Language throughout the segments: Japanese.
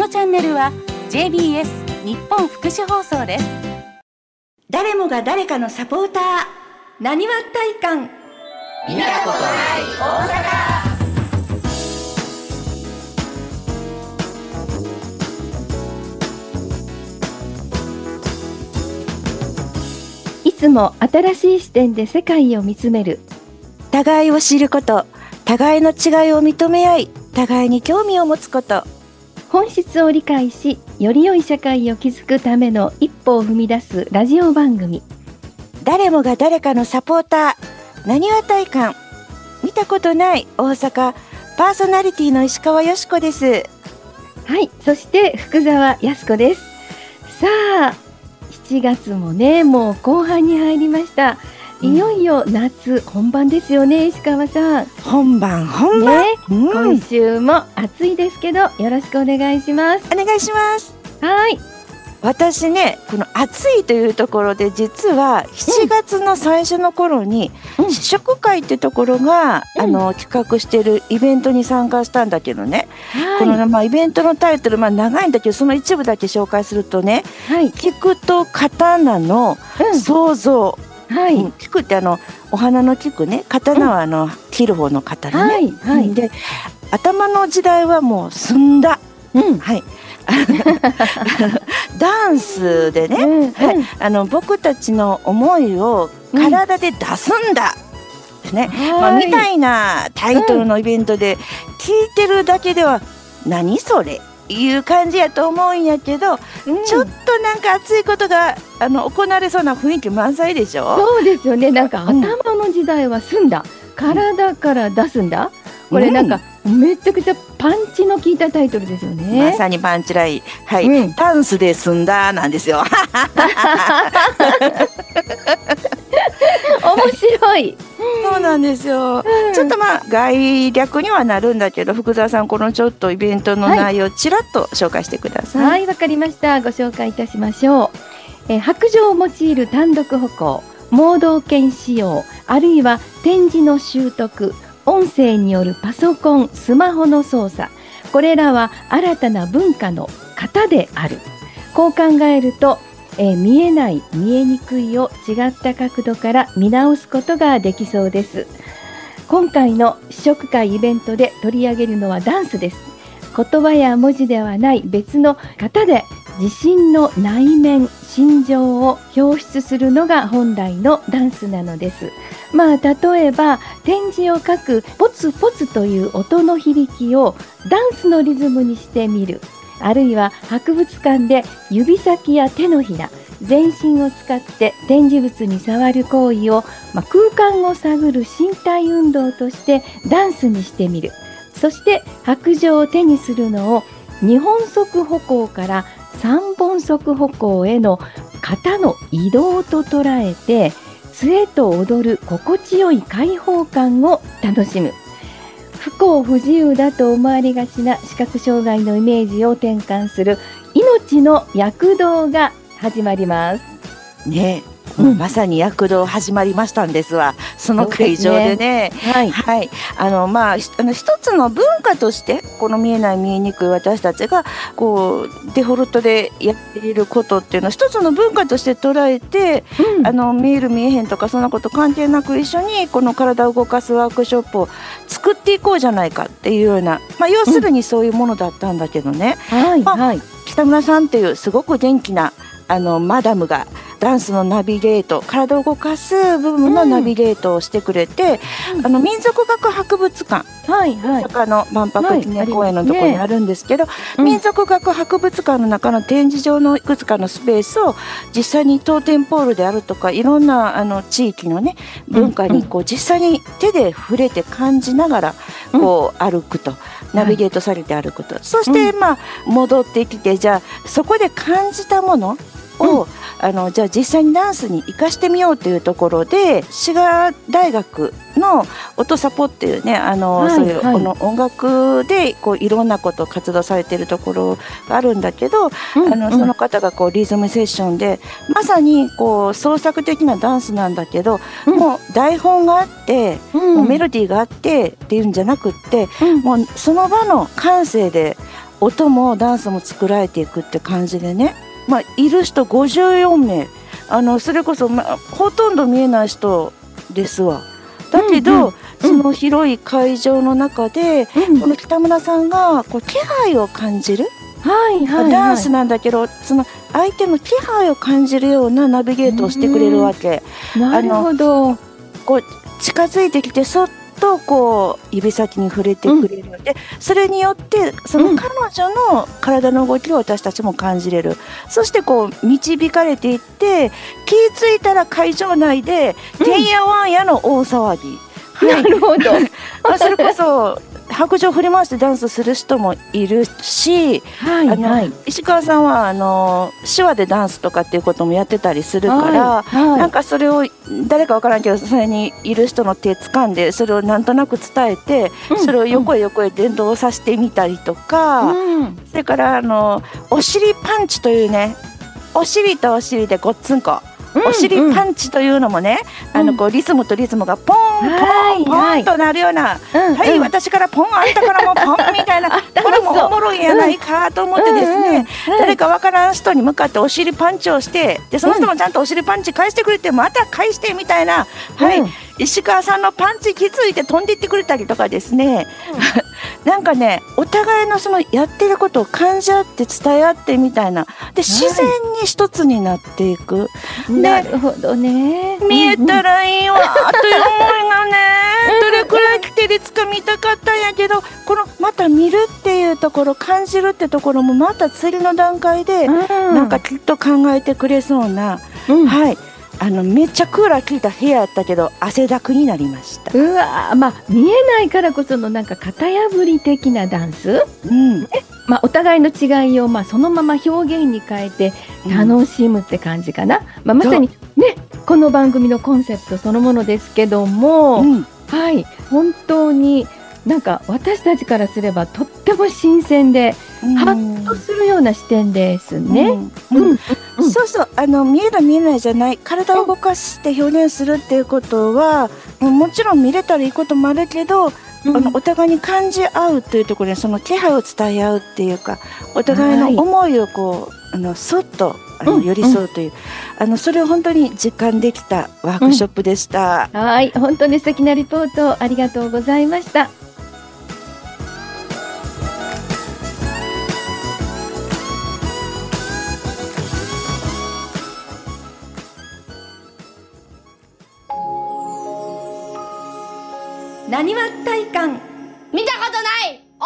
のチャンネルは JBS 日本福祉放送です。 誰もが誰かのサポーター、なにわ体感。 見たことない大阪。 いつも新しい視点で世界を見つめる。 互いを知ること、互いの違いを認め合い、互いに興味を持つこと。 本質を理解し、より良い社会を築くための一歩を踏み出すラジオ番組。 誰もが誰かのサポーター、なにわ体感。見たことない大阪、パーソナリティの石川よしこです。 はい、そして福澤康子です。さあ、7月もね、もう後半に入りました。いよいよ夏本番ですよね、石川さん。 本番、 ね、今週も暑いですけど、よろしくお願いします。 お願いします。 はい。 私ね、この暑いというところで、実は7月の最初の頃に、試食会ってところが、企画しているイベントに参加したんだけどね、このイベントのタイトル、長いんだけど、その一部だけ紹介するとね、菊と刀の創造。菊ってお花の菊ね、刀は切る方の刀ね、で頭の時代はもう済んだ、ダンスでね、僕たちの思いを体で出すんだ、みたいなタイトルのイベントで、聞いてるだけでは何それいう感じやと思うんやけど、ちょっとなんか熱いことが行われそうな雰囲気満載でしょ。 そうですよね。なんか頭の時代は済んだ、体から出すんだ。これなんかめちゃくちゃパンチの効いたタイトルですよね。 まさにパンチライン、ダンスで済んだなんですよ。 面白い。 そうなんですよ、ちょっと概略にはなるんだけど、福澤さん、このちょっとイベントの内容をちらっと紹介してください。 はい、わかりました。ご紹介いたしましょう。白杖を用いる単独歩行、盲導犬使用、あるいは点字の習得、音声によるパソコン、スマホの操作、これらは新たな文化の型である。こう考えると、見えない、見えにくいを違った角度から見直すことができそうです。今回の試食会イベントで取り上げるのはダンスです。言葉や文字ではない別の型で自身の内面、心情を表出するのが本来のダンスなのです。例えば点字を書くポツポツという音の響きをダンスのリズムにしてみる。あるいは博物館で指先や手のひら、全身を使って展示物に触る行為を、空間を探る身体運動としてダンスにしてみる。そして白杖を手にするのを2本足歩行から3本足歩行への肩の移動と捉えて、杖と踊る心地よい開放感を楽しむ。不幸不自由だと思われがちな視覚障害のイメージを転換する命の躍動が始まりますね。まさに躍動始まりましたんですわ、その会場でね。一つの文化としてこの見えない見えにくい私たちがこうデフォルトでやっていることっていうのを一つの文化として捉えて、見える見えへんとかそんなこと関係なく一緒にこの体を動かすワークショップを作っていこうじゃないかっていうような、要するにそういうものだったんだけどね、北村さんっていうすごく元気なマダムがダンスのナビゲート、体を動かす部分のナビゲートをしてくれて、民族学博物館、大阪の万博記念公園のところにあるんですけど、民族学博物館の中の展示場のいくつかのスペースを実際にトーテンポールであるとかいろんな地域のね文化に実際に手で触れて感じながら歩くと、ナビゲートされて歩くと、そして戻ってきて、じゃあそこで感じたものを、じゃあ実際にダンスに生かしてみようというところで、滋賀大学の音サポっていうね、そういう音楽でいろんなことを活動されているところがあるんだけど、その方がリズムセッションでまさに創作的なダンスなんだけど、もう台本があって、もうメロディーがあってっていうんじゃなくって、もうその場の感性で音もダンスも作られていくって感じでね、いる人54名、それこそ、ほとんど見えない人ですわ。だけど、その広い会場の中で、この北村さんがこう気配を感じる、ダンスなんだけど、その相手の気配を感じるようなナビゲートをしてくれるわけ。 なるほど。 こう近づいてきてそっとこう指先に触れてくれるので、それによってその彼女の体の動きを私たちも感じれる。そしてこう導かれていって、気づいたら会場内でてんやわんやの大騒ぎ。 なるほど。 それこそ白杖を振り回してダンスする人もいるし、石川さんは手話でダンスとかっていうこともやってたりするから、なんかそれを誰かわからんけど、それにいる人の手掴んでそれをなんとなく伝えて、それを横へ横へ伝導させてみたりとか、それからお尻パンチというね、お尻とお尻でごっつんこ、お尻パンチというのもね、こうリズムとリズムがポンポンポンとなるような、私からポン、あんたからもポンみたいな、これもおもろいやないかと思ってですね、誰かわからん人に向かってお尻パンチをして、でその人もちゃんとお尻パンチ返してくれて、また返してみたいな、石川さんのパンチ気づいて飛んでいってくれたりとかですね、なんかね、お互いのそのやってることを感じ合って伝え合ってみたいなで、自然に一つになっていく、 なるほどね。 見えたらいいわという思いがね、どれくらい来て率か見たかったんやけど、このまた見るっていうところ、感じるってところもまた次の段階でなんかきっと考えてくれそうな、めっちゃクーラー効いた部屋やったけど汗だくになりました。 うわ、見えないからこそのなんか型破り的なダンス、お互いの違いをそのまま表現に変えて楽しむって感じかな。まさにね、この番組のコンセプトそのものですけども、本当になんか私たちからすればとっても新鮮で、ハッとするような視点ですね。 そうそう、見える見えないじゃない、体を動かして表現するっていうことは、もちろん見れたらいいこともあるけど、お互いに感じ合うというところで、その気配を伝え合うっていうか、お互いの思いをこうそっと寄り添うという、それを本当に実感できたワークショップでした。 本当に素敵なリポートありがとうございました。 なにわ体感、 見たことない大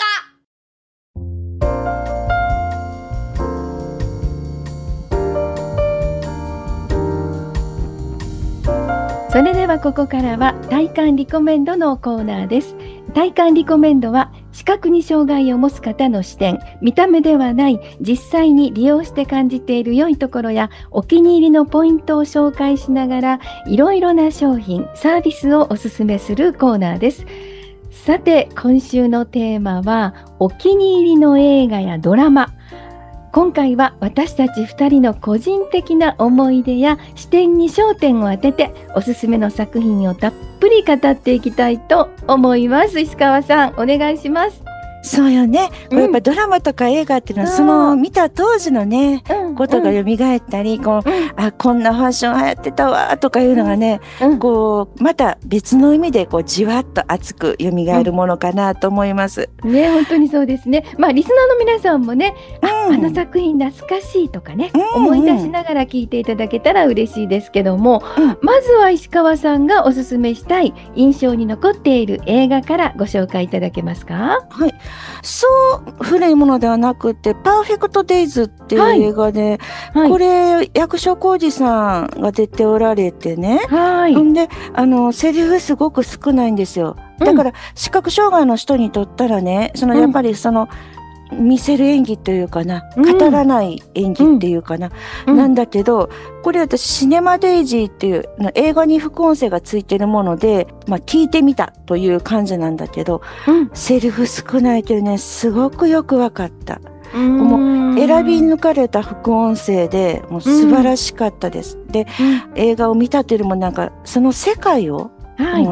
阪。それではここからは体感リコメンドのコーナーです。体感リコメンドは視覚に障害を持つ方の視点、見た目ではない実際に利用して感じている良いところやお気に入りのポイントを紹介しながら、いろいろな商品サービスをおすすめするコーナーです。さて、今週のテーマはお気に入りの映画やドラマ。今回は私たち2人の個人的な思い出や視点に焦点を当てて、おすすめの作品をたっぷり語っていきたいと思います。石川さん、お願いします。 そうよね、やっぱドラマとか映画っていうのは、その見た当時のね、ことが蘇ったり、こんなファッション流行ってたわとかいうのがね、こうまた別の意味でこうじわっと熱く蘇るものかなと思います。 本当にそうですね。リスナーの皆さんもね、あの作品懐かしいとかね、思い出しながら聞いていただけたら嬉しいですけども、まずは石川さんがおすすめしたい印象に残っている映画からご紹介いただけますか？ そう古いものではなくて、パーフェクトデイズっていう映画で、これ役所広司さんが出ておられてね、でセリフすごく少ないんですよ。だから視覚障害の人にとったらね、やっぱり見せる演技というかな、語らない演技っていうかな、なんだけど、これ私シネマデイジーっていう映画に副音声がついてるもので、聞いてみたという感じなんだけど、セリフ少ないけどね、すごくよくわかった。もう選び抜かれた副音声でもう素晴らしかったです。で、映画を見たというよりもなんかその世界を、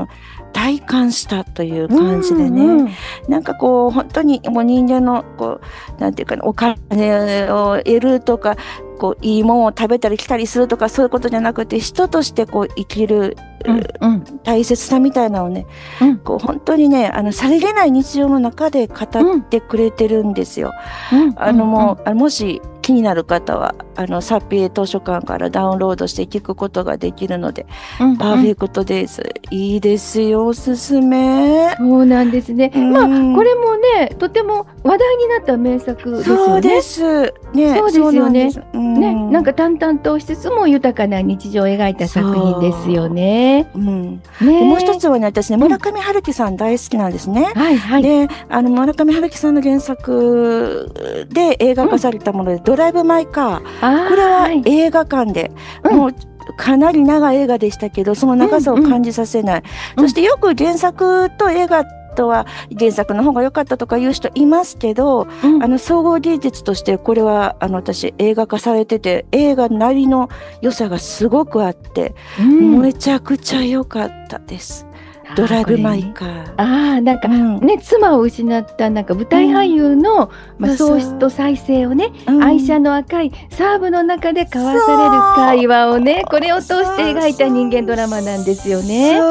体感したという感じでね、なんかこう本当にもう人間のこうなんていうかな、お金を得るとかこういいものを食べたり来たりするとかそういうことじゃなくて、人としてこう生きる、大切さみたいなのをね、こう本当にねさりげない日常の中で語ってくれてるんですよ。もし気になる方はサッピエ図書館からダウンロードして聞くことができるので、パーフェクトデイズいいですよ、おすすめ。 そうなんですね。これもねとても話題になった名作ですよね。 そうですね。 そうですよね。なんか淡々としつつも豊かな日常を描いた作品ですよね。 でもう一つはね、私ね村上春樹さん大好きなんですね。で村上春樹さんの原作で映画化されたもので、ドライブ・マイ・カー、これは映画館で、もうかなり長い映画でしたけどその長さを感じさせない、そしてよく原作と映画とは原作の方が良かったとかいう人いますけど、総合芸術としてこれは私映画化されてて映画なりの良さがすごくあって、めちゃくちゃ良かったです。ドライブ・マイ・カー。 なんかね、妻を失ったなんか舞台俳優の喪失と再生をね、愛車の赤いサーブの中で交わされる会話をね、これを通して描いた人間ドラマなんですよね。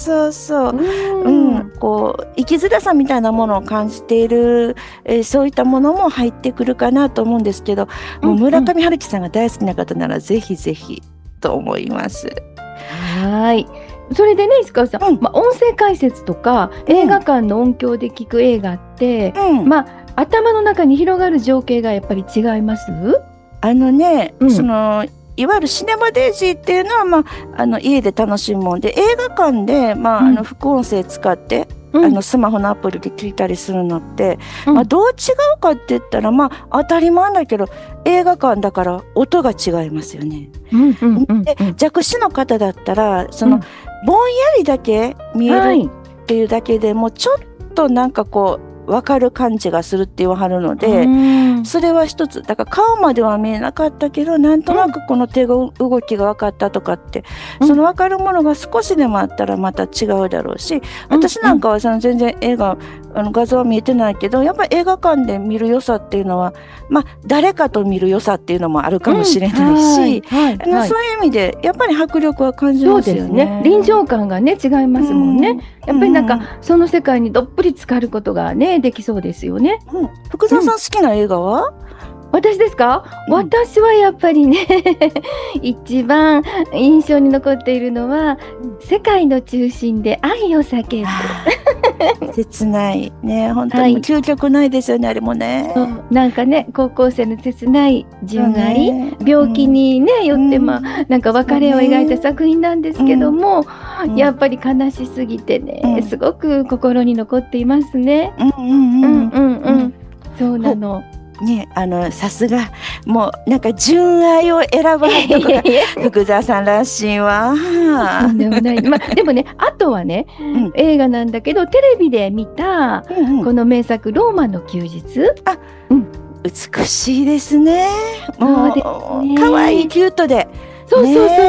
こう生きづらさみたいなものを感じている、そういったものも入ってくるかなと思うんですけど、もう村上春樹さんが大好きな方ならぜひぜひと思います。それでね石川さん、音声解説とか映画館の音響で聞く映画って、頭の中に広がる情景がやっぱり違います？ そのいわゆるシネマデイジーっていうのは、家で楽しむもんで、映画館で、副音声使って、スマホのアプリで聞いたりするのって、どう違うかって言ったら、当たり前だけど映画館だから音が違いますよね。で弱視の方だったらその、ぼんやりだけ見えるっていうだけでもちょっとなんかこう分かる感じがするって言わはるので、それは一つだから顔までは見えなかったけどなんとなくこの手が動きが分かったとかって、その分かるものが少しでもあったらまた違うだろうし、私なんかは全然映画画像は見えてないけど、やっぱり映画館で見る良さっていうのは誰かと見る良さっていうのもあるかもしれないし、そういう意味でやっぱり迫力は感じますよね。 そうですね。臨場感がね違いますもんね。やっぱりなんかその世界にどっぷり浸かることがねできそうですよね。 福澤さん好きな映画は？ 私ですか？私はやっぱりね一番印象に残っているのは世界の中心で愛を叫ぶ切ないね、本当に究極ないですよね、あれもね。 なんかね高校生の切ない純愛、病気にねよってなんか別れを描いた作品なんですけども、やっぱり悲しすぎてね、すごく心に残っていますね。そうなの。 さすがもうなんか純愛を選ばないとか福澤さんらしいわ。 でもねあとはね、映画なんだけどテレビで見たこの名作ローマの休日、 美しいですね。もう可愛いキュートで、 そう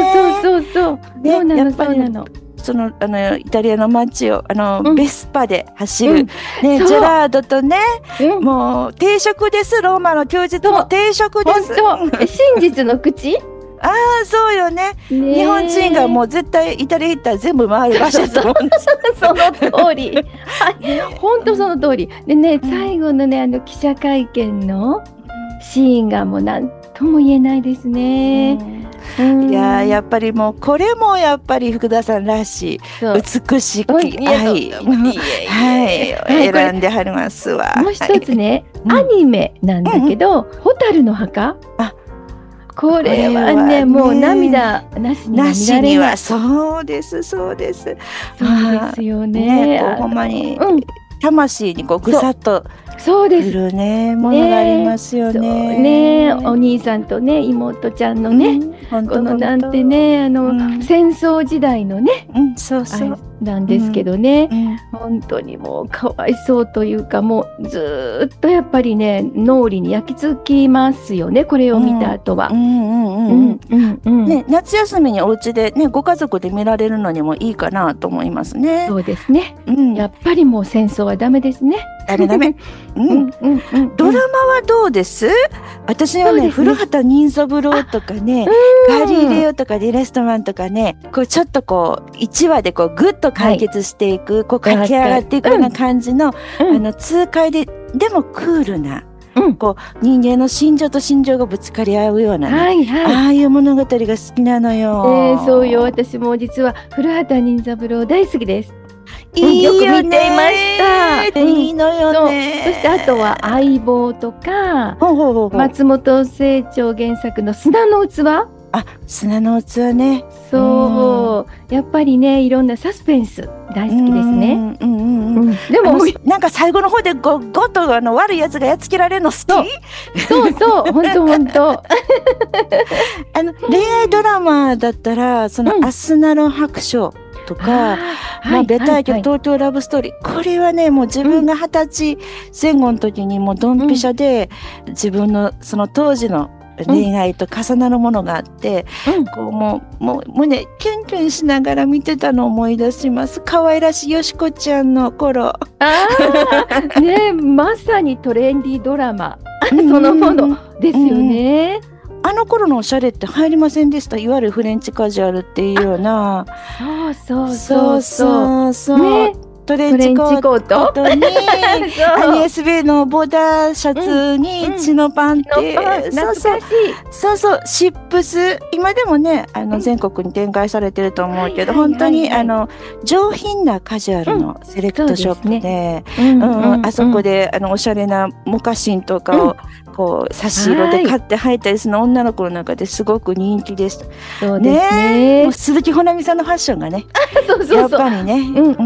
なの。 そのイタリアの街をベスパで走る、ジェラードとね、もう定食です。ローマの休日も定食です。 真実の口そうよね。日本人がもう絶対イタリア行ったら全部回る場所だと思うんですその通り本当その通りでね、最後のね記者会見のシーンがもう何とも言えないですね。 やっぱりもうこれもやっぱり福田さんらしい美しき愛選んではりますわ。 もう一つね、アニメなんだけど蛍の墓、これはねもう涙なしには見られない。 そうですよね。 ほんまに魂にこうぐさっとくるねものがありますよね。 お兄さんとね妹ちゃんのね、このなんてね戦争時代のねなんですけどね、 うん本当にもうかわいそうというか、もうずーっとやっぱりね脳裏に焼き付きますよね、これを見た後は。 ね、夏休みにお家でねご家族で見られるのにもいいかなと思いますね。 そうですね、 うん、 やっぱりもう戦争はダメですね。 ダメダメ。ドラマはどうです？私はね、古畑任三郎とかね、ガリレオとかディレストマンとかね、こうちょっとこう1話でこうグッと解決していく、こう駆け上がっていくような感じの、痛快でもクールな、こう人間の心情と心情がぶつかり合うような、ね、ああいう物語が好きなのよ。 そうよ、私も実は古畑任三郎大好きです。 いいよね、 よく見ていました。 いいのよね。 そしてあとは相棒とか、松本清張原作の砂の器。 砂の器ね。 そう、やっぱりね、いろんなサスペンス大好きですね。でもなんか最後の方でゴッと悪いやつがやっつけられるの好き。 そう本当。 恋愛ドラマだったらそのアスナロ白書とか、ベタやけど東京ラブストーリー、これはねもう自分が20歳前後の時にもうドンピシャで、自分のその当時の恋愛と重なるものがあって、こうもうねキュンキュンしながら見てたのを思い出します。可愛らしいよしこちゃんの頃。 ね、まさにトレンディードラマそのものですよね。 あの頃のおしゃれって入りませんでした？いわゆるフレンチカジュアルっていうような。そう、ね、トレンチコートにSB のボーダーシャツにチノパンってそうシップス、今でもね全国に展開されてると思うけど、本当に上品なカジュアルのセレクトショップで、あそこでおしゃれなモカシンとかをこう差し色で買って履いたりするの女の子の中ですごく人気でした。 そうですね。 もう鈴木保奈美さんのファッションがね、やっぱりね、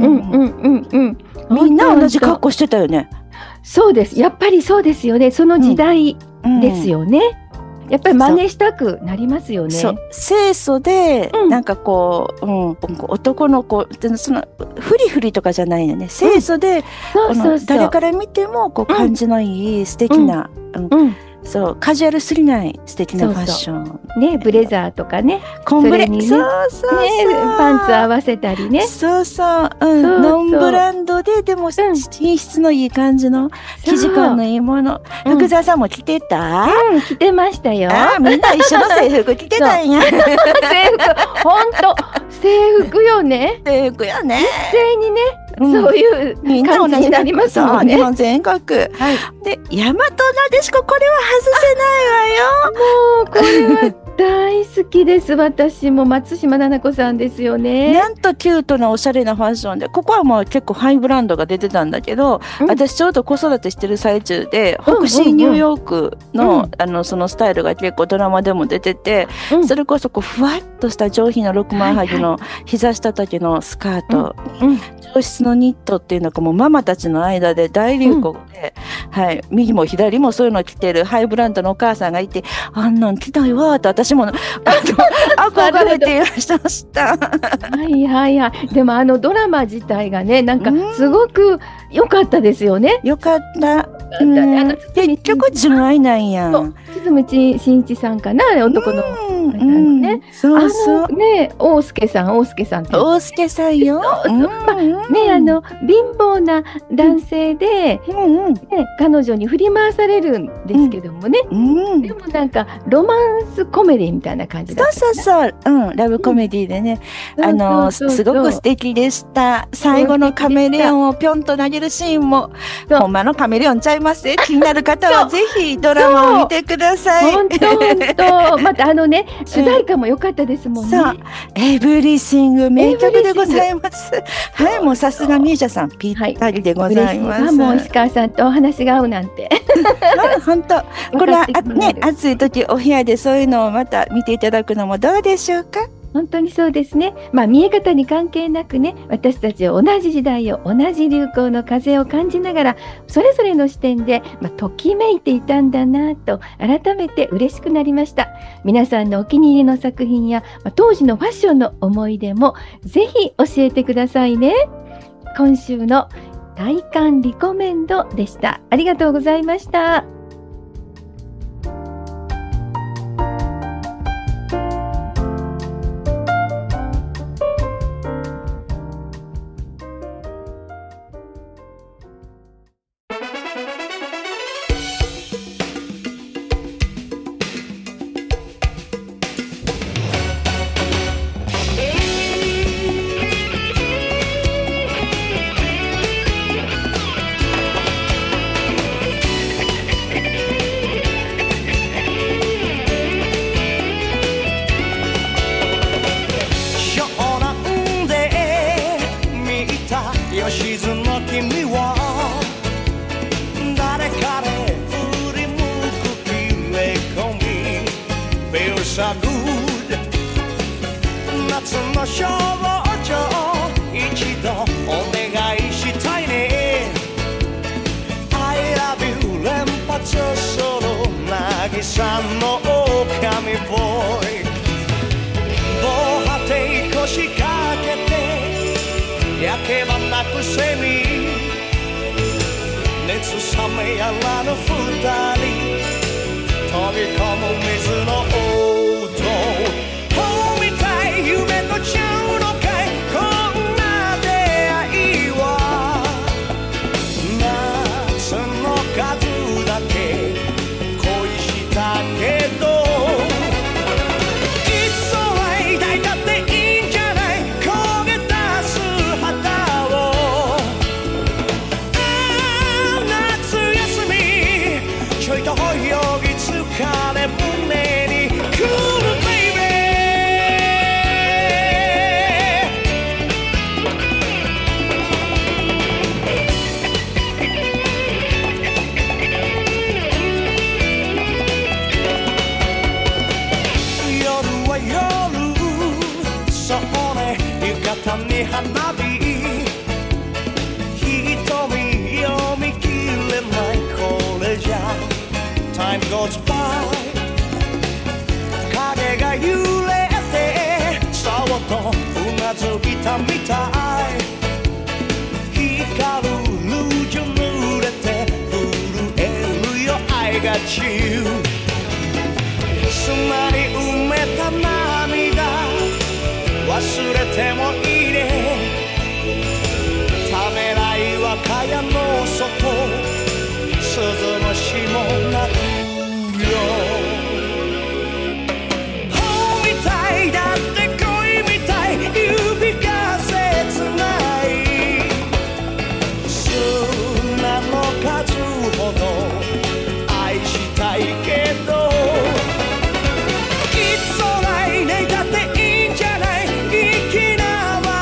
みんな同じ格好してたよね。 そうです。やっぱりそうですよね。その時代ですよね。やっぱり真似したくなりますよね。 清楚で、なんかこう、男の子そのフリフリとかじゃないよね。清楚で、誰から見てもこう感じのいい素敵な、そうカジュアルすぎない素敵なファッションね、ブレザーとかね、 コンブレ、 ね、パンツ合わせたりね、 ノンブランドででも品質のいい感じの生地感のいいもの。福沢さんも着てた？ 着てましたよ。 みんな一緒の制服着てたんや。 制服、本当制服よね。 制服よね。 一斉にね、そういう感じになりますもんね。 日本全国。で、大和なでしこ、これは外せないわよ。 もうこれは大好きです。私も松島菜々子さんですよね。 なんとキュートなおしゃれなファッションで、ここはもう結構ハイブランドが出てたんだけど、私ちょうど子育てしてる最中で北シーニューヨークの、そのスタイルが結構ドラマでも出てて、それこそこうふわっとした上品な6枚はぎの膝下丈のスカート、上質のニットっていうのがもうママたちの間で大流行で、右も左もそういうの着てるハイブランドのお母さんがいて、あんなん着たいわと私も憧れていらっしゃいました。 でもドラマ自体がね、なんかすごく良かったですよね。 良かった。結局純愛なんや。 堤真一さんかな、男のね。大輔さんって。 大輔さんよ。 貧乏な男性で彼女に振り回されるんですけどもね。でもなんかロマンスコメディみたいな感じだった。 そう、ラブコメディでね、すごく素敵でした。最後のカメレオンをぴょんと投げるシーンもほんまのカメレオンちゃいますね。気になる方はぜひドラマを見てください。 本当。また主題歌も良かったですもんね。 エブリシング名曲でございます。もうさすがミーシャさんぴったりでございます。 もう石川さんとお話が合うなんて。 本当。これはね、暑い時お部屋でそういうのをまた見ていただくのもどうでしょうか。 本当にそうですね。見え方に関係なくね、私たちは同じ時代を、同じ流行の風を感じながら、それぞれの視点で、ときめいていたんだなと改めて嬉しくなりました。皆さんのお気に入りの作品や、当時のファッションの思い出もぜひ教えてくださいね。今週の体感リコメンドでした。ありがとうございました。 いつ来ないねだっていいんじゃない、粋な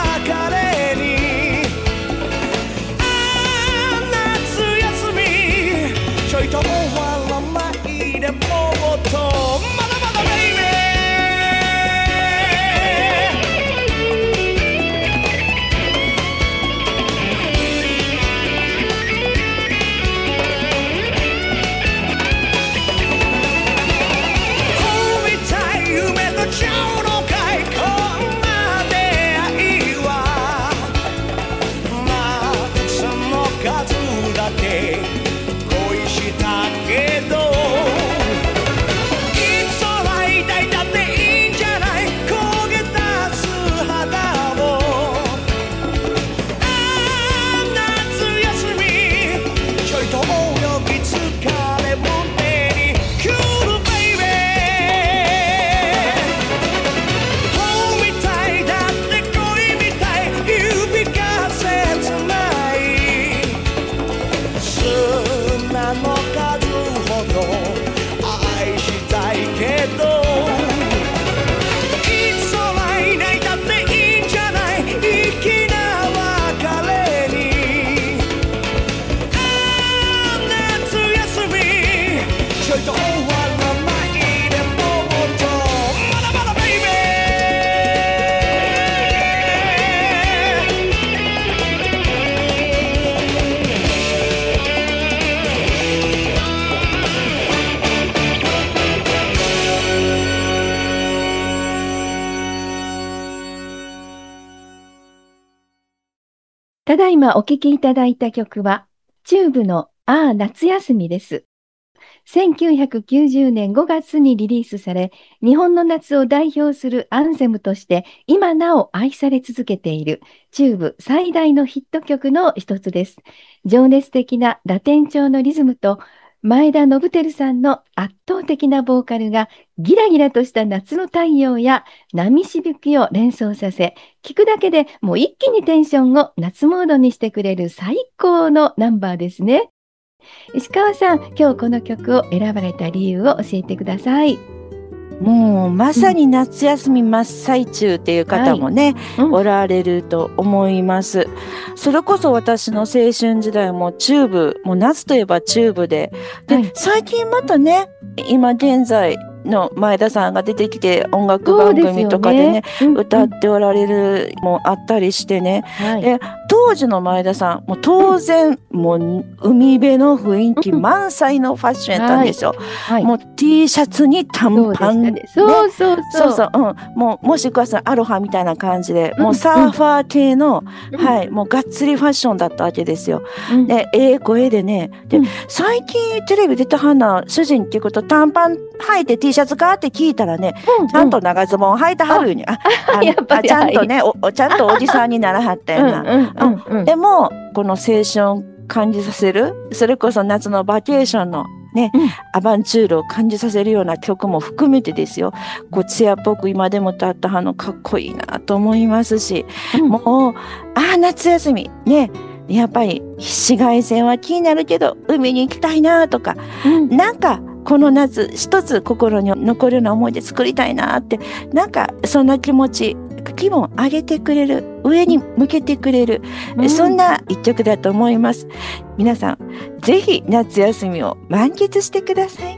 今お聴きいただいた曲は、チューブのああ夏休みです。1990年5月にリリースされ、日本の夏を代表するアンセムとして今なお愛され続けているチューブ最大のヒット曲の一つです。情熱的なラテン調のリズムと前田信輝さんの圧倒的なボーカルがギラギラとした夏の太陽や波しぶきを連想させ、聴くだけでもう一気にテンションを夏モードにしてくれる最高のナンバーですね。石川さん、今日この曲を選ばれた理由を教えてください。 もうまさに夏休み真っ最中っていう方もね、おられると思います。それこそ私の青春時代もチューブ、もう夏といえばチューブで、最近またね、今現在の前田さんが出てきて音楽番組とかでね、歌っておられるもあったりしてね、で当時の前田さんもう当然、もう海辺の雰囲気満載のファッションやったんですよ。もう T シャツに短パンで、そう、もしくはアロハみたいな感じで、もうサーファー系の、もうがっつりファッションだったわけですよ。で声でね、で最近テレビ出たはな主人っていうこと短パン履いて T シャツかって聞いたらね、ちゃんと長ズボン履いてはるに、ちゃんとね、ちゃんとおじさんにならはったよな。でもこの青春感じさせる、それこそ夏のバケーションのね、アバンチュールを感じさせるような曲も含めてですよ、こう艶っぽく今でも歌ったのかっこいいなと思いますし、もう夏休みね、やっぱり紫外線は気になるけど海に行きたいなとか、なんかこの夏一つ心に残るような思い出作りたいなって、なんかそんな気持ち、気分を上げてくれる、上に向けてくれる、そんな一曲だと思います。皆さんぜひ夏休みを満喫してください。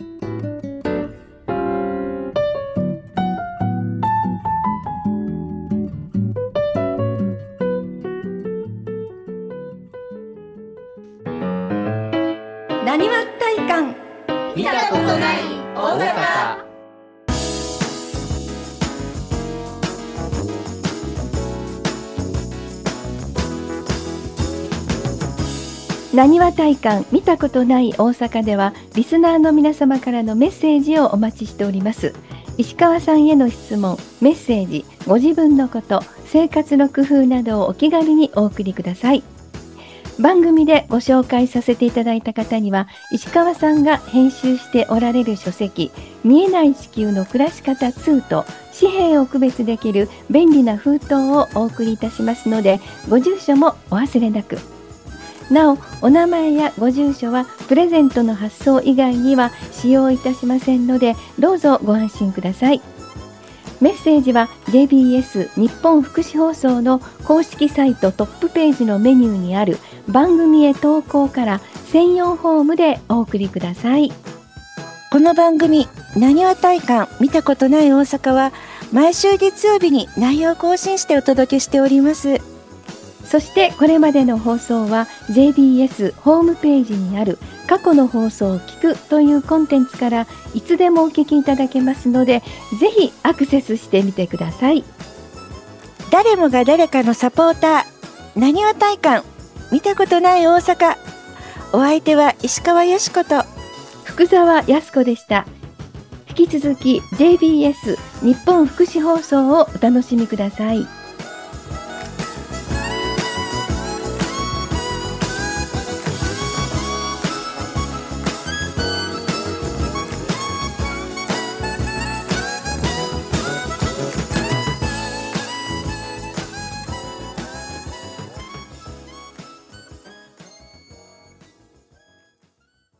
なにわ体感、 見たことない大阪。 なにわ体感見たことない大阪では、リスナーの皆様からのメッセージをお待ちしております。石川さんへの質問、メッセージ、ご自分のこと、生活の工夫などをお気軽にお送りください。番組でご紹介させていただいた方には、石川さんが編集しておられる書籍、見えない地球の暮らし方2と紙幣を区別できる便利な封筒をお送りいたしますので、ご住所もお忘れなく。なお、お名前やご住所はプレゼントの発送以外には使用いたしませんので、どうぞご安心ください。メッセージは JBS 日本福祉放送の公式サイトトップページのメニューにある番組へ投稿から専用フォームでお送りください。 この番組なにわ体感見たことない大阪は毎週月曜日に内容更新してお届けしております。 そしてこれまでの放送は JBS ホームページにある過去の放送を聞くというコンテンツからいつでもお聞きいただけますので、ぜひアクセスしてみてください。 誰もが誰かのサポーター、なにわ体感見たことない大阪。お相手は石川よしこと福澤康子でした。引き続き JBS 日本福祉放送をお楽しみください。